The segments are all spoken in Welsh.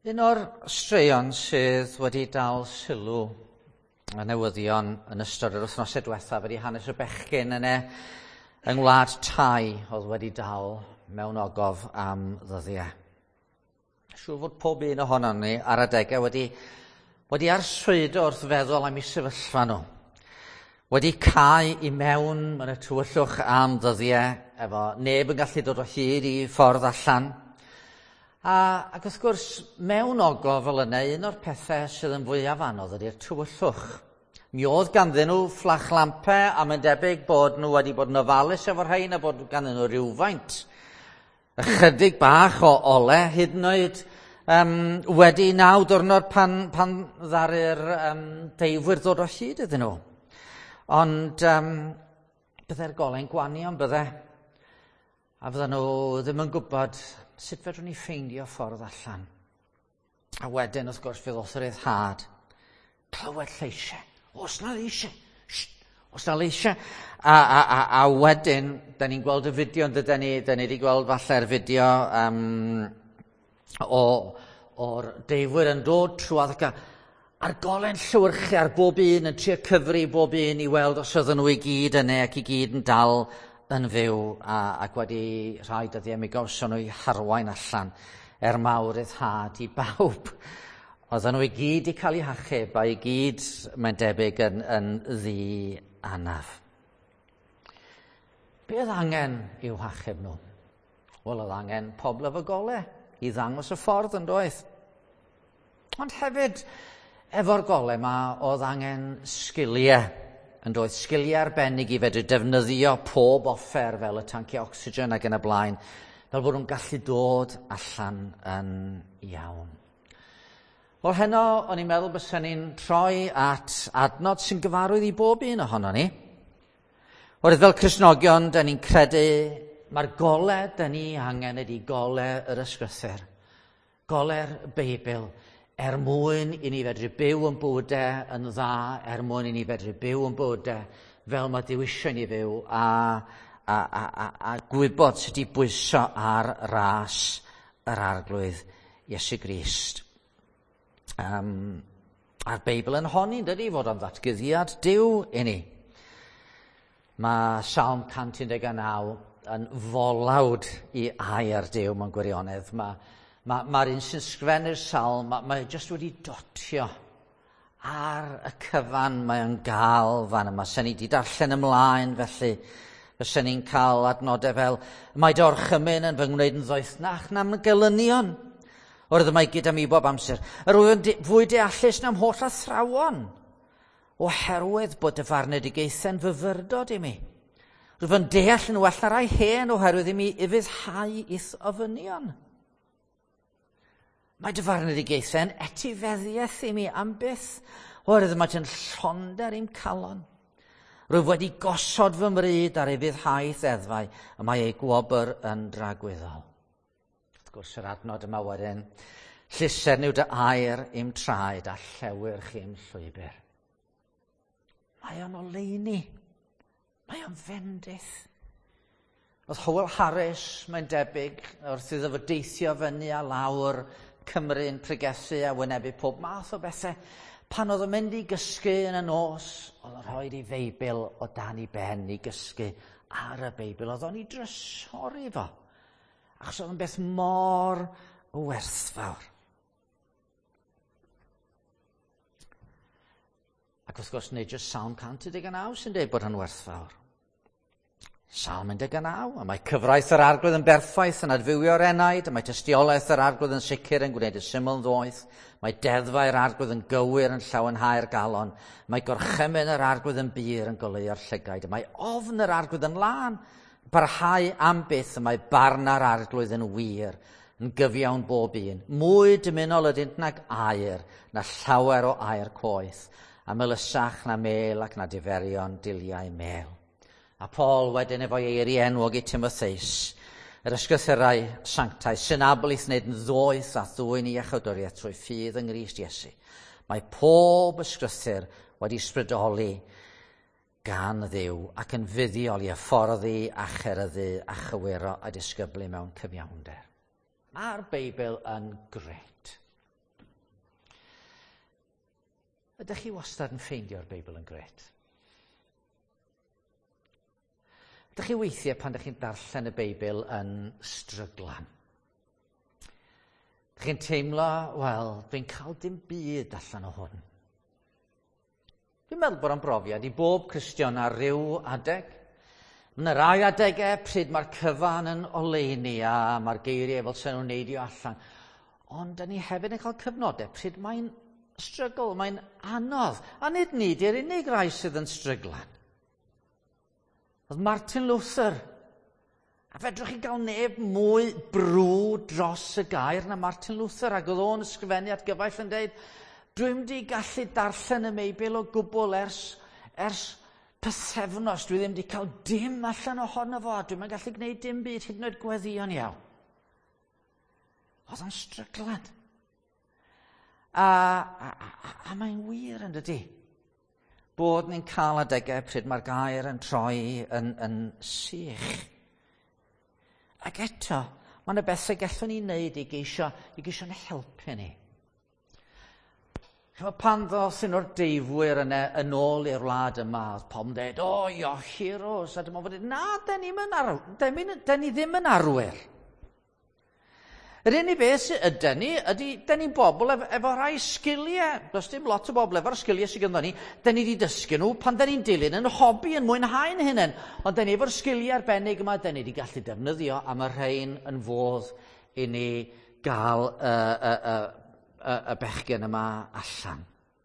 Un o'r straeon sydd wedi dal sylw y newyddion yn ystod yr wythnosau diwethaf wedi hanes y bechgyn yna yng Ngwlad Tai oedd wedi dal mewn ogof am ddyddiau. Siŵr fod pob un ohonon ni ar adegau wedi arswydo wrth feddwl am eu sefyllfa nhw. Wedi cael i mewn yn y tywyllwch am ddyddiau efo neb yn gallu dod o hyd i ffordd allan. Ac wrth gwrs, mewn ogof fel yna, un o'r pethau sydd yn fwyaf anodd ydy'r tywyllwch. Mi oedd ganddyn nhw fflach lampau a mae'n debyg bod nhw wedi bod yn ofalus efo'r rhain a bod ganddyn nhw rywfaint. Ychydig bach o ole, hyd yn oed wedi 9 diwrnod pan ddaru'r deifwyr ddod o hyd iddyn nhw. Ond byddai'r gole'n gwanion bydde. A fydden nhw ddim yn gwybod sut fedrwn ni ffeindio ffordd allan. A wedyn, wrth gwrs, fydd wrth yr ryddhad. Clywed lleisiau. Os na leisiau. Os na leisiau. A wedyn, da ni'n gweld y fideo, da ni wedi gweld falle'r fideo o'r deifwyr yn dod trwy a'r gole'n llwyrchu ar bob un yn trio cyfri bob un i weld os oedden nhw i gyd yna ac i gyd yn dal yn fyw ac wedi rhai dyddiau mi gawson nhw i harwain allan mawr ryddhad i bawb. Oedden nhw i gyd i cael eu hachub a i gyd, mae'n debyg, yn ddi-anaf. Be oedd angen i'w hachub nhw? Wel, oedd angen pobl efo golau i ddangos y ffordd yn doedd. Ond hefyd, efo'r golau yma, oedd angen sgiliau yn doedd, sgiliau arbennig i fedru defnyddio pob offer fel y tanci ocsigen ac yn y blaen, fel bod nhw'n gallu dod allan yn iawn. Wel, heno, o'n i'n meddwl bysen ni'n troi at adnod sy'n gyfarwydd i bob un ohono ni. Oherwydd fel Cristnogion, da ni'n credu mae'r golau da ni angen ydi golau yr ysgrythur, golau'r Beibl, mwyn i ni fedru byw yn bywydau yn dda, mwyn i ni fedru byw yn bywydau fel mae Duw eisiau ni fyw, a gwybod sut i bwyso ar ras yr arglwydd Iesu Grist. A'r Beibl yn honni, dydy, fod o'n ddatgyddiad Duw i ni. Mae Psalm 119 yn folawd i air Duw mewn gwirionedd. Mae'r un sy'n sgwennu'r Psalm, mae jyst wedi dotio ar y cyfan mae'n gael fan yma. Sen ni wedi darllen ymlaen, felly fysen ni'n cael adnodau fel mae dorchymyn yn fy ngwneud yn ddoethnach na'n gelynion. Oherwydd mae gyda mi bob amser. Yr wy'n fwy deallus na'n holl athrawon, oherwydd bod y farnedigaethau'n fyfyrdod i mi. Rwy'n deall yn well na rai hen oherwydd i mi ufuddhau is ofynion. Mae dyfarnedigaethau'n etifeddiaeth i mi am byth, oherwydd mae ti'n llonder i'n calon. Rwyf wedi gosod fy mryd ar ei fuddhau ddeddfau, a mae ei gwobr yn dragweddol. Wrth gwrs, yr adnod yma wedyn, llyser niw dy air i'm traed a llewyrch i'm llwybr. Mae o'n oleuni, mae o'n fendith. Oedd Hywel Harris, mae'n debyg, wrth iddo fo deithio fyny a lawr Cymru'n pregethu a wynebu pob math o bethau. Pan oedd yn mynd i gysgu yn y nos, oedd yn rhoi ei Feibl o dan i ben i gysgu ar y Beibl. Oedd o'n i drysori fo, achos oedd yn beth mor werthfawr. Ac wrth gwrs, nid jyst Psalm 119 sy'n dweud bod yn werthfawr. Psalm 19, a mae cyfraith yr arglwydd yn berffaith yn adfywio'r enaid, a mae tystiolaeth yr arglwydd yn sicr yn gwneud y syml ddoeth, mae deddfau'r arglwydd yn gywir yn llawenhau'r galon, mae gorchymyn yr arglwydd yn bir yn goleuo'r llygaid, a mae ofn yr arglwydd yn lan, parhau am byth, a mae barn ar arglwydd yn wir, yn gyfiawn bob un. Mwy dymunol ydynt nag aur, na llawer o aur coeth, a melysach na mel ac na diferion diliau mel. A Paul wedyn efo eiri enwog i Timotheus, yr ysgrythurau sanctau, synablaeth wneud yn ddoeth a ddwyn i iechawdwriaeth trwy ffydd yng Nghrist Iesu. Mae pob ysgrythur wedi ysbrydoli gan Dduw ac yn fuddiol i hyfforddi a cheryddu a chywiro a disgyblu mewn cyfiawnder. Mae'r Beibl yn grêt. ydych chi wastad yn ffeindio'r Beibl yn gret? Ydych chi weithiau pan ydych chi'n darllen y Beibl yn stryglan? Ydych chi'n teimlo, wel, dwi'n cael dim byd allan o hwn. Dwi'n meddwl bod o'n brofiad i bob Cristion ar ryw adeg. Yn y rai adegau pryd mae'r cyfan yn oleini a mae'r geiriau fel sy'n nhw'n neidio allan. Ond dyn ni hefyd yn cael cyfnodau pryd mae'n strygl, mae'n anodd. A nid ni di'r unig rai sydd yn stryglan. Oedd Martin Luther. A fedrwch chi gael neb mwy brw dros y gair na Martin Luther. Ac oedd o'n ysgrifennu at gyfaill yn dweud, dwi'n wedi gallu darllen y Beibl o gwbl ers pythefnos. Dwi ddim wedi cael dim allan ohono fo. Dwi'n yn gallu gwneud dim byd hyd yn oed gweddion iawn. Oedd o'n stryglan. A mae'n wir yn dydi. Bod ni'n cael adegau pryd mae'r gair yn troi yn sych. Ac eto, mae'n y bethau gallwn ni wneud i geisio yn helpu ni. Pan ddos yn o'r deifwyr yn ôl i'r wlad yma, oedd pobl yn dweud, you're heroes. A dyma fod, na, da ni ddim yn arwyr. Yr unig beth ydyn ni, da ni'n bobl efo rhai sgiliau. Does dim lot o bobl efo'r sgiliau sydd gynddon ni. Da ni wedi dysgu nhw pan da ni'n dilyn yn hobi yn mwynhau'n hynny. Ond da ni efo'r sgiliau arbennig yma, da ni wedi gallu defnyddio am y rhain yn fodd i ni gael y bechgyn yma allan.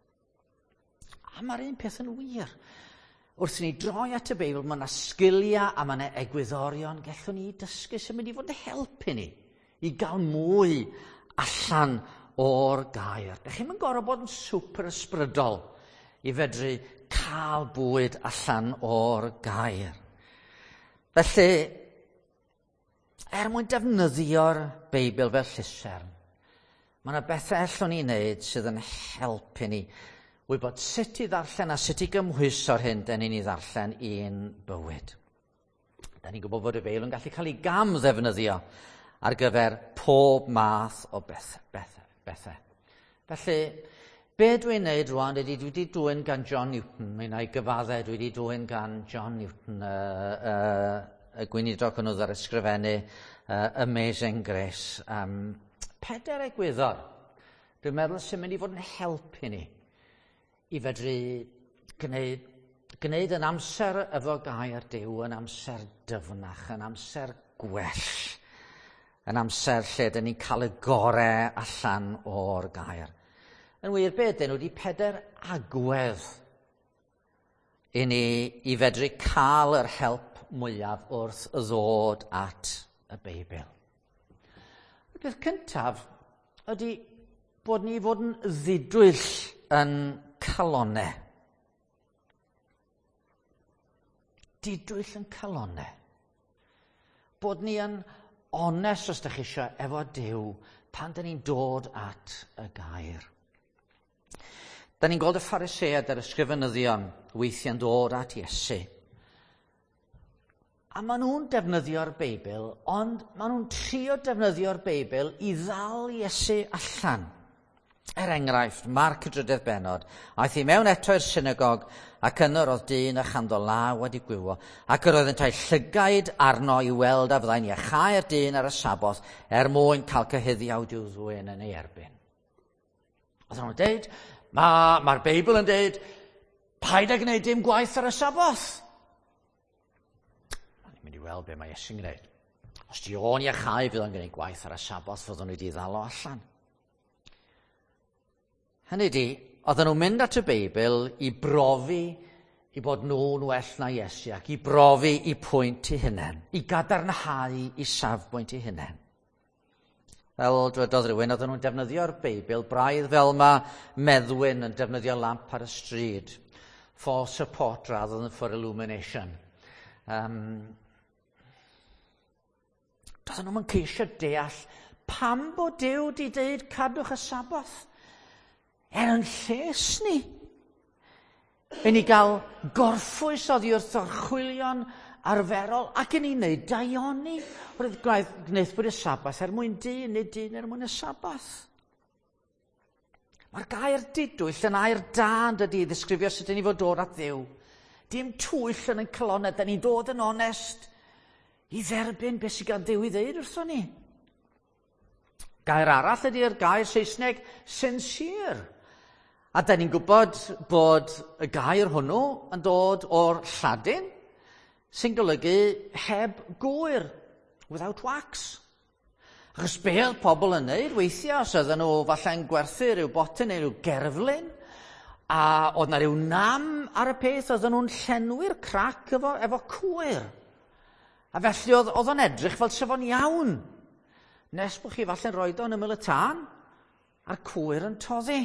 A mae'r un peth yn wir. Wrth i ni droi at y Beibl, mae yna sgiliau a mae yna egwyddorion gallwn ni dysgu sy'n mynd i fod yn helpu ni i gael mwy allan o'r gair. Dych chi'n gorfod bod yn super ysbrydol i fedru cael bwyd allan o'r gair. Felly, mwyn defnyddio'r Beibl fel llusern, mae yna bethau allwn ni wneud sydd yn helpu ni wybod sut i ddarllen a sut i gymhwyso'r hyn da ni'n ei ddarllen i'n bywyd. Da ni'n gwybod bod y Beibl yn gallu cael ei gamddefnyddio ar gyfer pob math o bethau. Felly, be dwi'n neud rwan ydy dwi wedi dwyn gan John Newton, mae'n ei gyfaddau dwi wedi dwyn gan John Newton, y gweinidog hwnnw ar ysgrifennu Amazing Grace. 4 egwyddor, dwi'n meddwl sy'n mynd i fod yn helpu ni i fedru gwneud yn amser efo gair Duw, yn amser dyfnach, yn amser gwell, yn amser lle dyn ni'n cael y gorau allan o'r gair. Yn wir, be ydyn nhw wedi 4 agwedd i ni i fedru cael yr help mwyaf wrth y ddod at y Beibl. Y peth cyntaf ydy bod ni fod yn ddidwyll yn calonnau. Didwyll yn calonnau. Bod ni yn onest os ydych chi eisiau efo Duw pan da ni'n dod at y gair. Da ni'n gweld y Pharisëaid ar ysgrifenyddion weithiau'n dod at Iesu. A maen nhw'n defnyddio'r Beibl, ond maen nhw'n trio defnyddio'r Beibl i ddal Iesu allan. Enghraifft, Marc y 3 bennod, aeth i mewn eto i'r synagog ac yno roedd dyn a chando law wedi gwywo, ac yr oeddent ei llygaid arno i weld a fyddai'n iachau'r dyn ar y saboth mwyn cael cyhuddiawd i'w ddwyn yn ei erbyn. Oedden nhw'n dweud, mae'r Beibl yn dweud, paid â gwneud dim gwaith ar y saboth. Ni'n mynd i weld be mae Iesu'n gwneud. Os di o'n iachau fydd o'n gwneud gwaith ar y saboth, fydd o'n wedi ddal o allan. Hynny ydy, oedden nhw'n mynd at y Beibl i brofi i bod nhw'n well na Iesu ac i brofi i pwynt i hunain, i gadarnhau i safbwynt i hunain. Fel dwedodd rhywun, oedden nhw'n defnyddio'r Beibl braidd fel mae meddwyn yn defnyddio lamp ar y stryd, for support rather than for illumination. Doedden nhw'n ceisio deall pam bod Duw wedi deud cadwch y saboth. Yn lles ni. I ni gael gorffwys oddi wrth orchwilion arferol ac yn ei wneud daioni. Roedd gwneud bod y sabath mwyn dyn neu dyn mwyn y sabath. Mae'r gair didwyll yn air da yn dydi, ddisgrifio sut ydyn ni fod dod at Dduw. Dim twyll yn ein calonnau, da ni'n dod yn onest i dderbyn beth sydd gan Dduw i ddeud wrthon ni. Gair arall ydy'r gair Saesneg sincere. A da ni'n gwybod bod y gair hwnnw yn dod o'r Lladin, sy'n golygu heb gwyr, without wax. Achos be oedd pobl yn neud weithiau, os oedden nhw falle'n gwerthu rhyw botyn neu rhyw gerflun, a oedd na rhyw nam ar y peth, oedden nhw'n llenwi'r crac efo cwyr. A felly oedd o'n edrych fel sefo'n iawn. Nes bod chi falle'n rhoi o'n ymyl y tân, a'r cwyr yn toddi.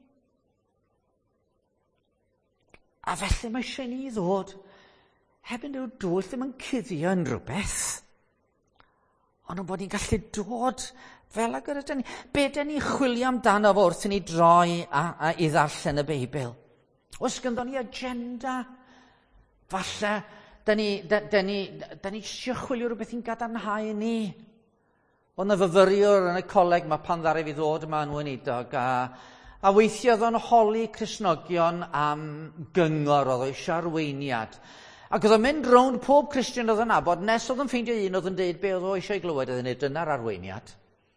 A felly mae eisiau ni ddod, heb yn rhyw dwyll ddim yn cuddio yn rhywbeth, ond bod ni'n gallu dod fel ag yr ydyn ni. Be dyn ni chwilio amdano fo wrth i ni droi i ddarllen y Beibl? Oes gyda ni agenda? Falle, da ni eisiau chwilio rhywbeth i'n gadarnhau ni. Oedd na fyfyriwr yn y coleg mae pan ddaru fi ddod yma yn weinidog, a weithio oedd o'n holi Cristnogion am gyngor, oedd o eisiau arweiniad. Ac oedd o'n mynd rownd pob Christian oedd yn abod, nes oedd yn ffeindio un oedd yn deud be oedd o eisiau glywed oedd yn ei dyna'r arweiniad.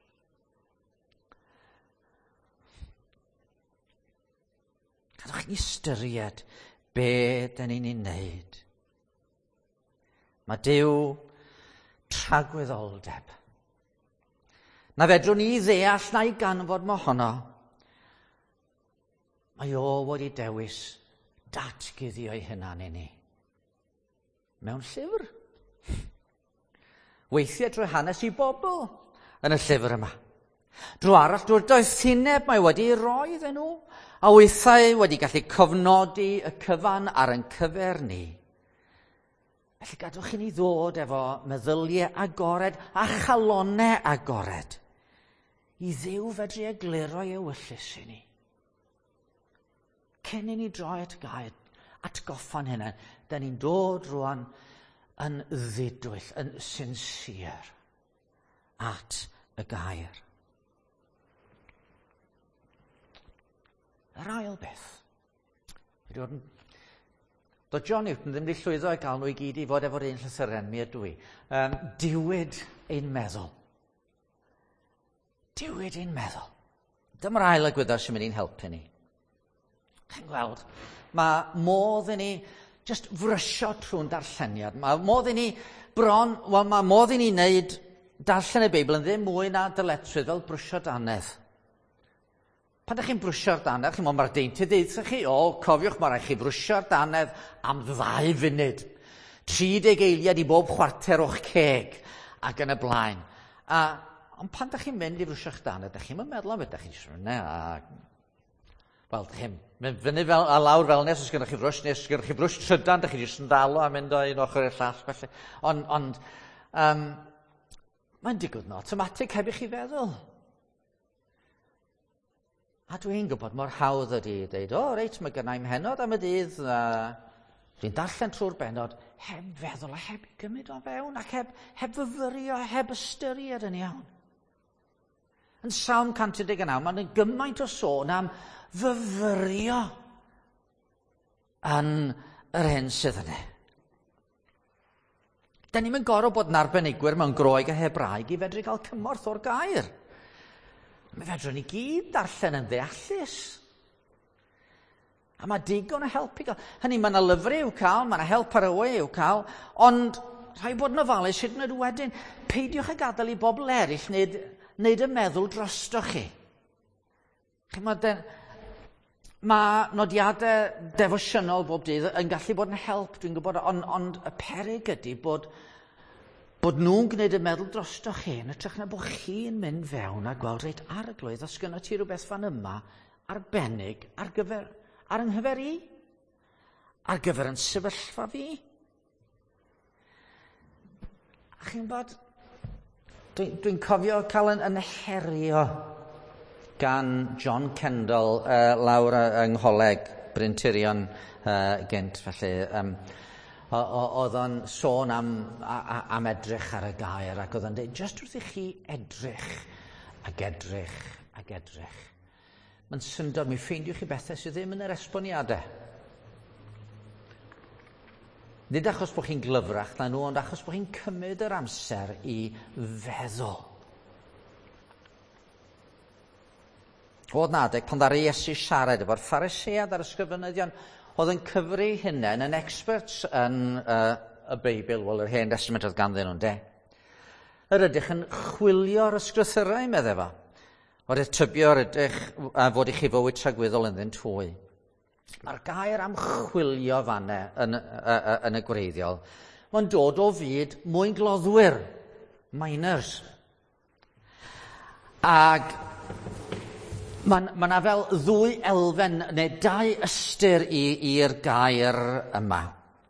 Gadwch ni ystyried be dyn ni'n ei wneud. Mae Duw tragwyddoldeb. Na fedrwn ni ddeall na i ganfod mohono. Mae o wedi dewis datguddio'i hunan i ni. Mewn llyfr. Weithiau drwy hanes i bobl yn y llyfr yma. Drwy arall drwy'r doethineb mae wedi roi iddyn nhw, a weithiau wedi gallu cofnodi y cyfan ar ein cyfer ni. Felly gadwch i ni ddod efo meddyliau agored a chalonnau agored i Dduw fedru egluro ei ewyllys i ni. Cyn i ni droi at gair, atgoffa'n hynny, da ni'n dod rwan yn ddidwyll, yn sincere at y gair. Yr ail beth. Doedd John Newton ddim wedi llwyddo i gael nhw i gyd i fod efo'r un llythyren, mi ydw i. Diwyd ein meddwl. Diwyd ein meddwl. Dyma'r ail egwyddor sy'n mynd i'n helpu ni. Chi'n gweld, mae modd i ni just frysio trwy'n darlleniad. Mae modd i ni wneud darllen y Beibl yn ddim mwy na dyletswydd fel brwsio dannedd. Pan ydych chi'n brwsio'r dannedd, chi'n meddwl mae'r deintydd ddeitha chi, cofiwch mae rhaid chi brwsio'r dannedd am 2 funud. 30 eiliad i bob chwarter o'ch ceg ac yn y blaen. Ond pan ydych chi'n mynd i brwsio'ch dannedd, ydych chi'n meddwl am ydych chi'n wel, ydych chi'n mynd fyny a lawr fel nes, os gynnwch chi frwsh, nes gynnwch chi frwsh trydan, ydych chi jyst yn dalo a mynd o un ochr i'r llall. Felly. Ond mae'n digwydd yn automatic heb i chi feddwl. A dwi'n gwybod mor hawdd ydi dweud, reit, mae gennau'n henod am y dydd, dwi'n darllen trwy'r benod, heb feddwl a heb gymryd o fewn, ac heb fyfyrio, heb ystyried yn iawn. Yn Salm 119, mae'n gymaint o sôn am fyfyrio yn yr hyn sydd yna. Da ni'n gorfod bod yn arbenigwyr mewn Groeg a Hebraeg i fedru cael cymorth o'r gair. Mae fedrwn ni gyd darllen yn ddeallus. A mae digon o help i gael. Hynny, mae yna lyfrau i'w cael, mae yna help ar y we i'w cael, ond rhaid bod yn ofalus hyd yn oed wedyn, peidiwch a gadael i bobl eraill wneud y meddwl drostoch chi. Mae nodiadau defosiynol bob dydd yn gallu bod yn help, dwi'n gwybod, ond y peryg ydy bod nhw'n gwneud y meddwl drostoch chi, yn ytrach na bod chi'n mynd fewn a gweld reit ar y glwydd, os gyda ti rhywbeth fan yma arbennig ar ynghyfer i, ar gyfer yn sefyllfa fi. A chi'n bod, dwi'n cofio cael yn herio gan John Kendall lawr yng Ngholeg Bryn-Tirion gynt, felly oedd o'n sôn am edrych ar y gair, ac oedd o'n dweud, just wrth i chi edrych ac edrych ac edrych. Mae'n syndod, mi ffeindiwch chi bethau sydd ddim yn yr esboniadau. Nid achos bod chi'n glyfrach na nhw, ond achos bod chi'n cymryd yr amser i feddwl. Oedd na adeg pan ddaru Iesu siarad efo'r Pharisëiad a'r ysgrifenyddion oedd yn cyfri hunain yn experts yn y Beibl, wel, yr Hen Testament oedd ganddyn nhw'n de. Yr ydych yn chwilio'r ysgrythurau, meddai fo. Oedd y tybio'r ydych fod i chi fywyd tragweddol yn ddyn twy. Mae'r gair am chwilio fanne yn y gwreiddiol. Mae'n dod o fyd mwyn gloddwyr, miners. Ag mae yna fel ddwy elfen neu dau ystyr i'r gair yma.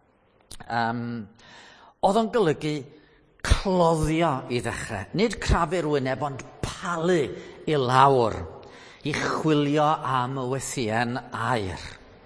Oedd o'n golygu cloddio i ddechrau. Nid crafu'r wyneb, ond palu i lawr i chwilio am y wythien air.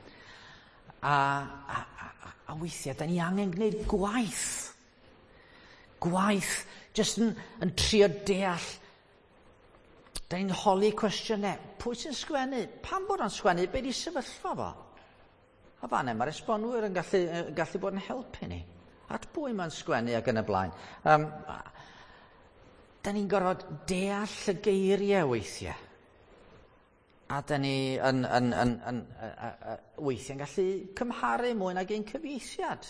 A weithiau, da ni angen gwneud gwaith. Gwaith, jyst yn trio deall. Da ni'n holi cwestiynau. Pwy sy'n sgwennu? Pam bod o'n sgwennu? Be di sefyllfa fo? A fanne, mae'r esbonwyr yn gallu bod yn helpu ni. At pwy mae'n sgwennu ac yn y blaen. Da ni'n gorfod deall y geiriau weithiau. A da ni weithiau'n gallu cymharu mwy nag ein cyfieithiad.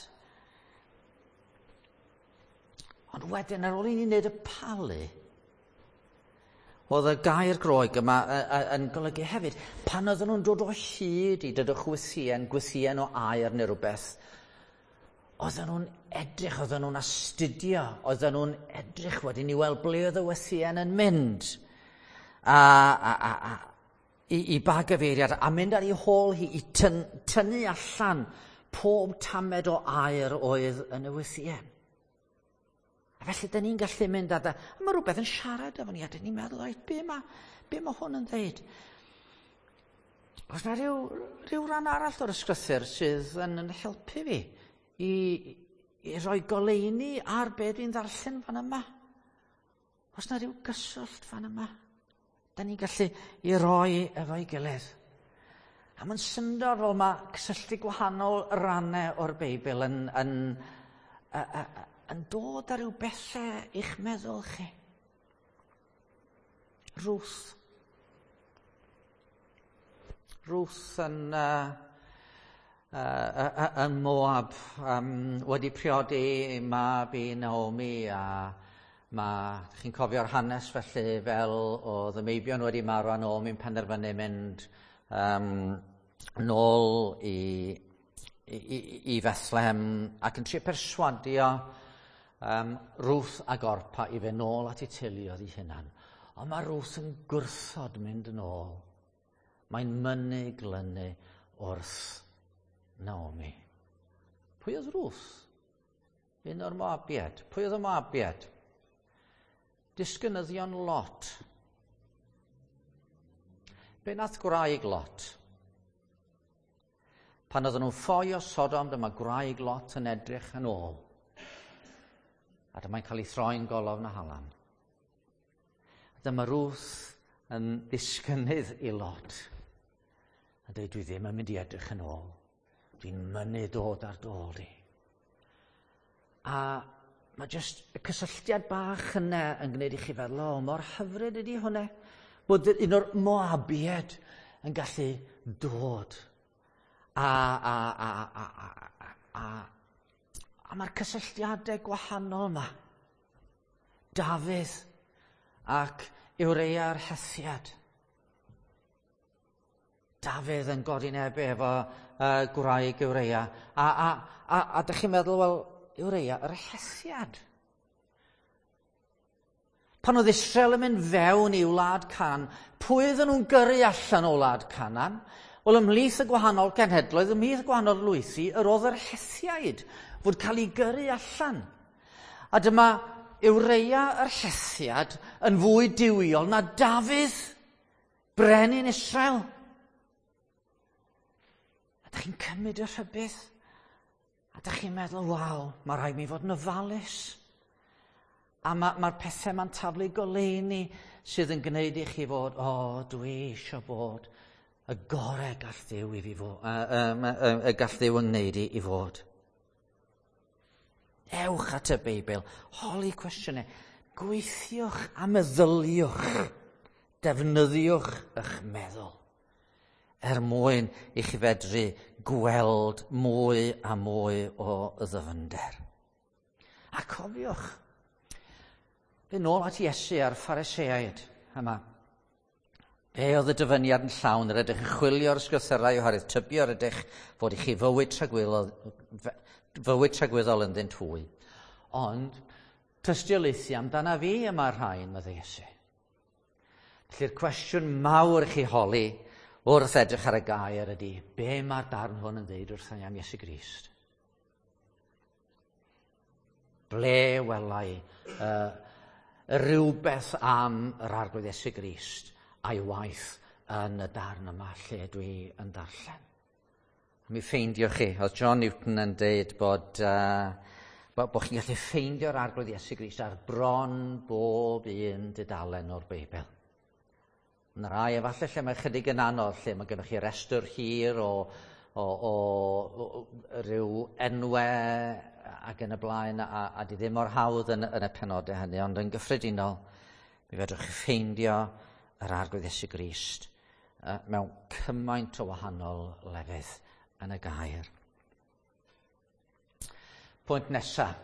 Ond wedyn, ar ôl i ni wneud y palu, oedd y gair Groeg yma yn golygu hefyd, pan oedden nhw'n dod o hyd i dydych gwythien o air neu rhywbeth, oedden nhw'n edrych, oedden nhw'n astudio, oedden nhw'n edrych wedyn i weld ble oedd y wythien yn mynd. I ba gyfeiriad, a mynd ar ei hôl hi i tynnu allan pob tamed o air oedd yn y wythien. A felly, da ni'n gallu mynd a mae rhywbeth yn siarad efo ni, a da ni'n meddwl, be mae hwn yn dweud? Oes na ryw ran arall o'r ysgrythur sydd yn helpu fi i roi goleuni ar be dwi'n ddarllen fan yma? Oes na ryw gyswllt fan yma? Da ni'n gallu i roi efo'i gilydd. A mae'n syndod fel mae cysylltu gwahanol rannau o'r Beibl yn dod ar ryw bethau i'ch meddwl chi. Ruth yn Moab wedi priodi mab i Naomi a chi'n cofio'r hanes felly fel oedd y Meibion wedi marw a Naomi'n penderfynu mynd nôl i Bethlehem ac yn trio perswadio Ruth a Orpa i fe nôl at ei teuluodd ei hunan. Ond mae Ruth yn gwrthod mynd yn ôl. Mae'n mynnu glynu wrth Naomi. Pwy oedd Ruth? Un o'r Moabiad. Pwy oedd y Moabiad? Disgynyddion Lot. Be nath gwraig Lot? Pan oedden nhw'n ffoi o Sodom, dyma gwraig Lot yn edrych yn ôl. A dyma'n cael ei throi'n golofn a halan. Dyma Ruth yn disgynydd i Lot. A dweud, dwi ddim yn mynd i edrych yn ôl. Dwi'n mynnu dod ar dôl di. A mae jyst y cysylltiad bach yna yn gwneud i chi feddwl, mor hyfryd ydy hwnna, bod un o'r Moabiad yn gallu dod. A mae'r cysylltiadau gwahanol yma. Dafydd ac Ewreia a'r Hethiad. Dafydd yn godi nebu efo gwraig Ewreia. A dych chi'n meddwl, wel, Ewreia yr Hethiad. Pan oedd Israel yn mynd fewn i wlad Can, pwy oedden nhw'n gyrru allan o wlad Canan? Wel, ymhlith y gwahanol genhedloedd, ymhlith y gwahanol lwythi, yr oedd yr Hethiaid fod cael ei gyrru allan. A dyma Ewreia yr Hethiad yn fwy diwiol na Dafydd, brenin Israel. A da chi'n cymryd y rhybydd, a da chi'n meddwl, waw, mae rhaid mi fod yn ofalus. A mae'r pethau mae'n taflu goleuni sydd yn gwneud i chi fod, dwi eisiau bod y gorau gall Dduw gall Dduw yn gwneud i fod. Ewch at y Beibl, holi cwestiynau, gweithiwch a meddyliwch, defnyddiwch eich meddwl, mwyn i chi fedru gweld mwy a mwy o ddyfnder. A cofiwch, fe nôl at Iesu a'r Phariseaid yma. Oedd y dyfyniad yn llawn, yr ydych yn chwilio'r sglythyrau oherwydd tybio'r ydych fod i chi fywyd tragwyddol yn ddyn twy. Ond, tystiolaethu amdana fi yma'r rhain, medde Iesu. Felly'r cwestiwn mawr i chi holi wrth edrych ar y gair ydy, be mae'r darn hwn yn dweud wrthyn ni am Iesu Grist? Ble welai rhywbeth am yr arglwydd Iesu Grist a'i waith yn y darn yma lle dwi yn darllen. Mi ffeindiwch chi, oedd John Newton yn dweud bod chi'n gallu ffeindio'r arglwydd Iesu Grist ar bron bob un dudalen o'r Beibl. Yn rai efallai lle mae chydig yn anodd, lle mae gennych chi restr hir o ryw enwau ac yn y blaen, a di ddim mor hawdd yn y penodau hynny, ond yn gyffredinol, mi fedrwch chi ffeindio yr arglwydd Iesu Grist mewn cymaint o wahanol lefydd yn y gair. Pwynt nesaf.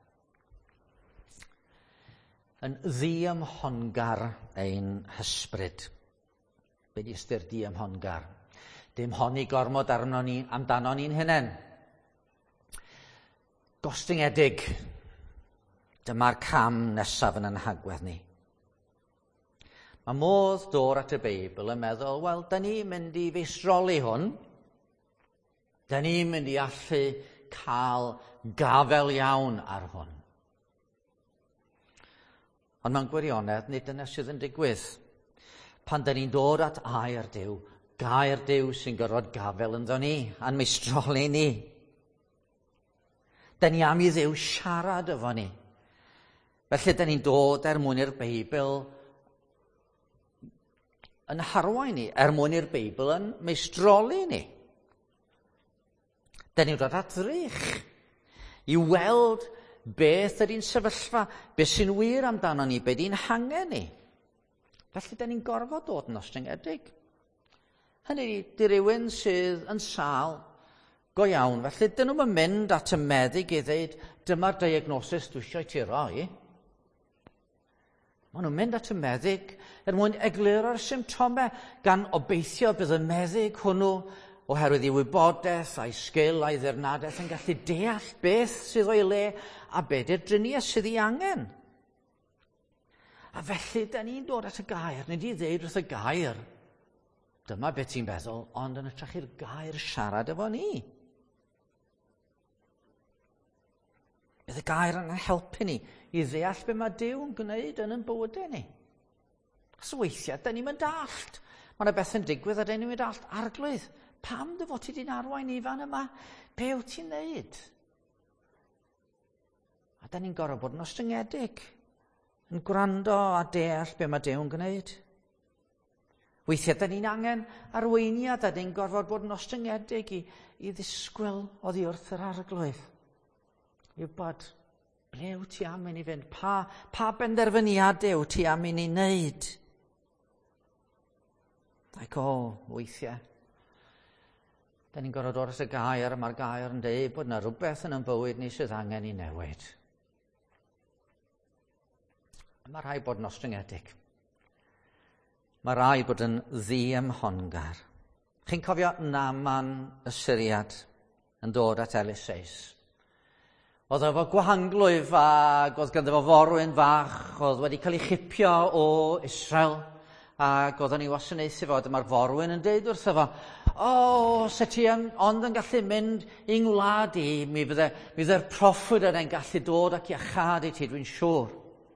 Yn ddiymhongar ein hysbryd. Be di ystyr diymhongar? Dim honni gormod amdano ni'n hunain. Gostyngiedig. Dyma'r cam nesaf yn anhagwedd ni. Mae modd dod at y Beibl yn meddwl, wel, da ni'n mynd i feistroli hwn. Da ni'n mynd i allu cael gafel iawn ar hwn. Ond mewn gwirionedd, nid dyna sydd yn digwydd. Pan da ni'n dod at air Duw, gair Duw sy'n gorfod gafel ynddo ni, a'n meistroli ni. Da ni am i Dduw siarad efo ni. Felly da ni'n dod mwyn i'r Beibl yn harwain ni, mwyn i'r Beibl yn meistroli ni. Da ni'n dod at ddrych i weld beth ydy'n sefyllfa, beth sy'n wir amdano ni, beth ydy'n hangen ni. Felly da ni'n gorfod dod yn ostyngedig. Hynny di rywun sydd yn sâl go iawn, felly dyn nhw'n mynd at y meddyg i ddeud, dyma'r diagnosis dwi eisiau ti roi. Maen nhw'n mynd at y meddyg mwyn egluro'r symptomau gan obeithio bydd y meddyg hwnnw oherwydd ei wybodaeth a'i sgil a'i ddirnadaeth yn gallu deall beth sydd o'i le a beth yw'r driniaeth sydd ei angen. A felly, da ni'n dod at y gair, nid i ddeud wrth y gair, dyma beth ti'n feddwl, ond yn ytrach i'r gair siarad efo ni. Bydd y gair yn helpu ni i ddeall beth mae Duw yn gwneud yn bywydau ni. Os weithiau, da ni'n dallt. Mae yna beth yn digwydd a da ni'n dallt arglwydd. Pam dy fod ti di'n arwain ifan yma? Be wyt ti'n neud? A da ni'n gorfod bod yn ostyngedig, yn gwrando a deall beth mae Duw yn gwneud. Weithiau, da ni'n angen arweiniad, a da ni'n gorfod bod yn ostyngedig i ddisgwyl oddi wrth yr arglwydd. I wybod, ble wyt ti am i ni fynd? Pa benderfyniadau wyt ti am i ni wneud? Ac weithiau, da ni'n gorfod dod at y gair, a mae'r gair yn dweud bod yna rhywbeth yn bywyd ni sydd angen i newid. Mae rhai bod yn ostyngedig. Mae rhai bod yn ddiymhongar. Chi'n cofio Naaman y Syriad yn dod at Elisseus? Oedd efo gwahanglwyf ac oedd ganddo fo forwyn fach, oedd wedi cael ei chipio o Israel, ac oedd yn ei wasanaethu fod yma'r forwyn yn deud wrtho fo, se ti ond yn gallu mynd i ngwlad i, mi fydde'r proffwyd yna'n gallu dod ac iachad i ti, dwi'n siŵr.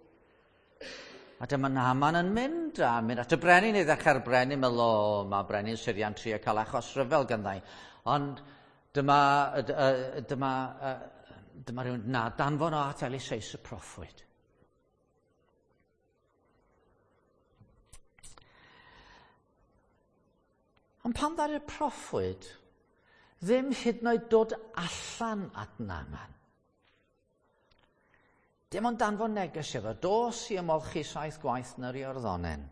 A dyma Naaman yn mynd at y brenin i ddechrau'r brenin, meddwl, mae brenin Syrian trio cael achos rhyfel ganddo. Ond dyma rhywun danfon o at Elisseus y proffwyd. Ond pan ddaru'r proffwyd, ddim hyd yn oed dod allan at Naaman. Dim ond danfon neges iddo, dos i ymolchi 7 gwaith yn yr Iorddonen.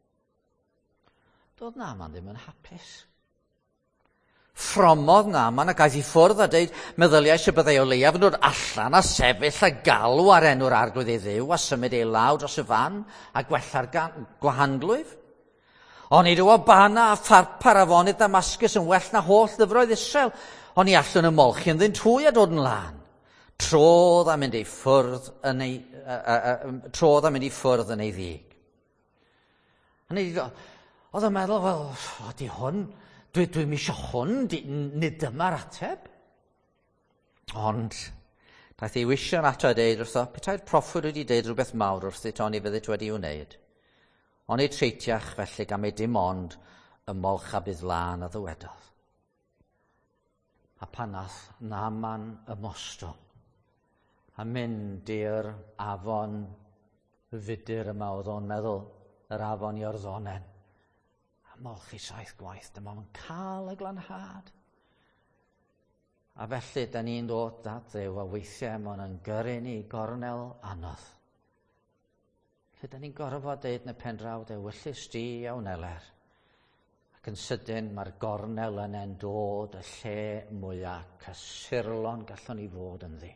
Doedd Naaman ddim yn hapus. Ffromodd Naaman ac aeth i ffwrdd a dweud, meddyliais y byddai o leiaf yn dod allan a sefyll a galw ar enw'r arglwydd ei dduw a symud ei law dros y fan a gwella'r gwahandlwyf. O'n i ryw o bana a pharpar a fonydd Damascus yn well na holl ddyfroedd Israel. O'n i allwn ymolchi yn ddyn twy a dod yn lan. Trodd a mynd i ffwrdd yn ei ddig. Oedd yn meddwl, wel, ydy hwn, dwi'n misio hwn, nid dyma'r ateb. Ond, daeth ei wisio'n ato a deud wrtho, petai'r proffwyd wedi deud rhywbeth mawr wrth i Tony fyddi wedi wneud. Ond ei treitiach felly am ei dim ond ymolch a bydd lan a ddywedodd. A pan nath Naaman ymostwng a mynd i'r afon fudur yma oedd o'n meddwl, yr afon Iorddonen, a molchi 7 gwaith, dyma mae'n cael y glanhad. A felly, da ni'n dod at Dduw a weithiau mae'n yn gyrru ni gornel anodd. Lle da ni'n gorfod deud yn y pen draw, wyllys di iawn eler. Ac yn sydyn mae'r gornel yna'n dod y lle mwyaf cysurlon gallwn ni fod yn ddi.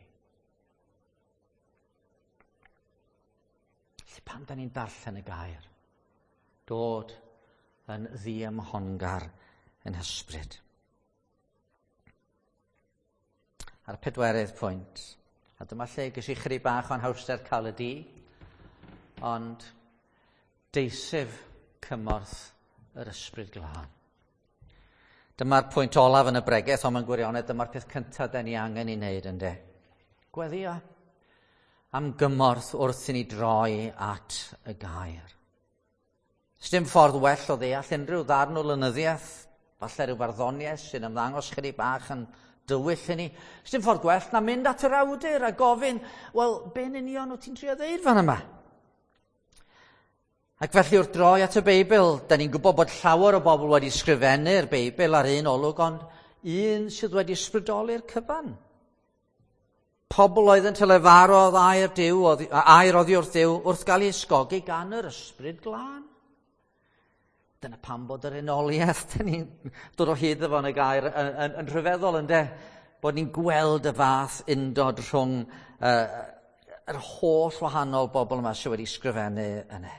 Lle pan da ni'n darllen y gair, dod yn ddiymhongar yn hysbryd. Ar y 4th pwynt, a dyma lle ges i chydig bach o'n hawster cael y di, ond deisif cymorth yr ysbryd glân. Dyma'r pwynt olaf yn y bregeth, ond mewn gwirionedd, dyma'r peth cyntaf da ni angen i wneud ynde. Gweddio am gymorth wrth i ni droi at y gair. Sdim ffordd well o ddeall unrhyw ddarn o lenyddiaeth, falle rhyw farddoniaeth sy'n ymddangos chydig bach yn dywyll i ni. Sdim ffordd gwell na mynd at yr awdur a gofyn, wel, be'n union wyt ti'n trio ddeud fan yma? Ac felly wrth droi at y Beibl, da ni'n gwybod bod llawer o bobl wedi sgrifennu'r Beibl ar un olwg, ond un sydd wedi ysbrydoli'r cyfan. Pobl oedd yn tylefarodd air oddi wrth Dduw wrth gael ei ysgogi gan yr ysbryd glân. Dyna pam bod yr enoliaeth, da ni'n dod o hyd efo yn y gair yn rhyfeddol ynde, bod ni'n gweld y fath undod rhwng yr holl wahanol bobl yma sydd wedi sgrifennu yna.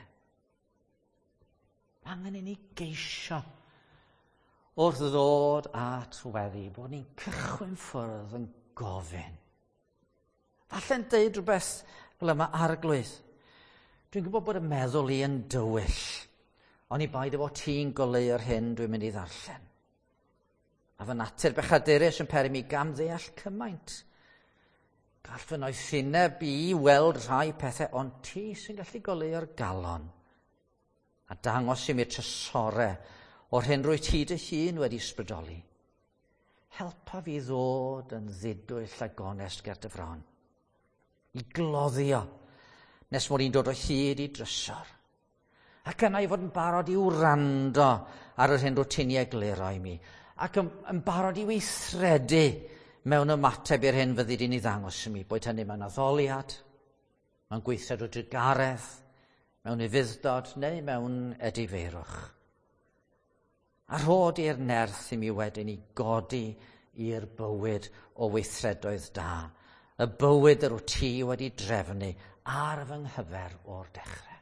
Angen i ni geisio wrth ddod at weddi, bod ni'n cychwyn ffwrdd yn gofyn. Falle'n deud rhywbeth fel yma arglwydd. Dwi'n gwybod bod y meddwl i yn dywyll, ond i baid efo ti'n goleuo'r hyn dwi'n mynd i ddarllen. A fy natur bechadurus yn peri mi gam ddeall cymaint. Gall fy noethineb i weld rhai pethau, ond ti sy'n gallu goleuo'r galon. A dangos i mi'r trysorau o'r hyn rwy ti dy hun wedi ysbrydoli. Helpa fi ddod yn ddidwyll a gonest ger dy fron. I gloddio, nes mod i'n dod o hyd i drysor. Ac yna i fod yn barod i wrando ar yr hyn rwy ti'n ei egluro i mi. Ac yn barod i weithredu mewn ymateb i'r hyn fyddi di'n ei ddangos i mi. Boed hynny mewn addoliad, mewn gweithio drwy gareth, mewn ufuddod neu mewn edifeirwch. A rhod i'r nerth i mi wedyn i godi i'r bywyd o weithredoedd da. Y bywyd yr wyt ti wedi drefnu ar fy nghyfer o'r dechrau.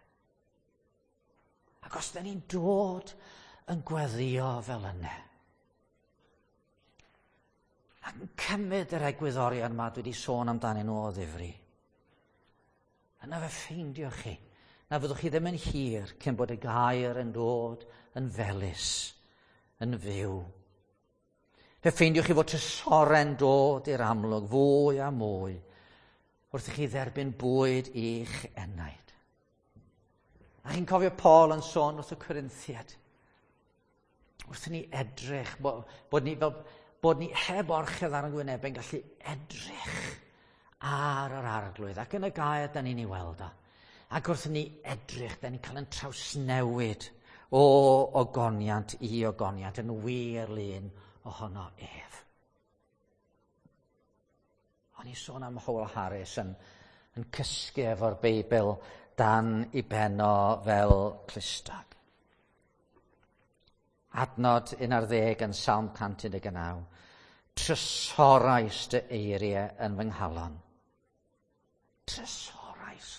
Ac os da ni'n dod yn gweddio fel yna, ac yn cymryd yr egwyddoriad yma dwi wedi sôn amdanyn nhw o ddifri, yna fe ffeindio chi, na fyddwch chi ddim yn hir cyn bod y gair yn dod yn felys, yn fyw. Fe ffeindiwch chi fod trysoren dod i'r amlwg fwy a mwy wrth i chi dderbyn bwyd i'ch enaid. A chi'n cofio Paul yn sôn wrth y Corinthiad. Wrth i ni edrych, bod ni heb orchedd ar y gwynebau'n gallu edrych ar yr arglwydd. Ac yn y gair, da ni'n ei weld o. Ac wrth i ni edrych, da ni'n cael yn trawsnewid o ogoniant i ogoniant, yn wir lun ohono ef. O'n i sôn am Hywel Harris yn cysgu efo'r Beibl dan i benno fel clustog. Adnod 11 yn Salm 119. Trysorais dy eiriau yn fy nghalon. Trysorais.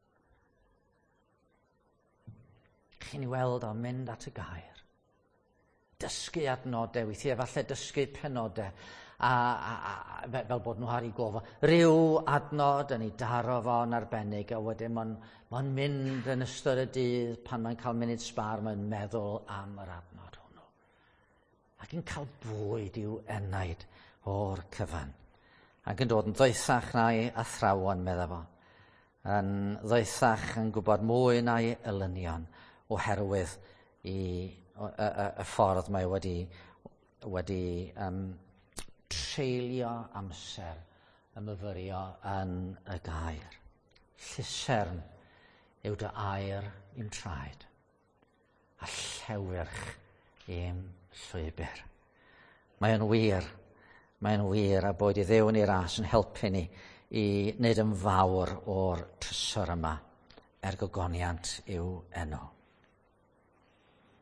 Chi'n weld o'n mynd at y gair. Dysgu adnodau, weithiau falle dysgu penodau, a fel bod nhw ar ei gofo. Ryw adnod yn ei daro fo'n arbennig, a wedyn mae'n mynd yn ystod y dydd pan mae'n cael munud sbar, mae'n meddwl am yr adnod hwnnw. Ac yn cael bwyd i'w enaid o'r cyfan. Ac yn dod yn ddoethach na'i athrawon, medda fo. Yn ddoethach yn gwybod mwy na'i elynion oherwydd y ffordd mae wedi treulio amser y myfyrio yn y gair. Llusern yw dy air i'n traed, a llewyrch i'n llwybr. Mae'n wir a bod i Dduw yn ei ras yn helpu ni i wneud yn fawr o'r trysor yma, gogoniant i'w enw.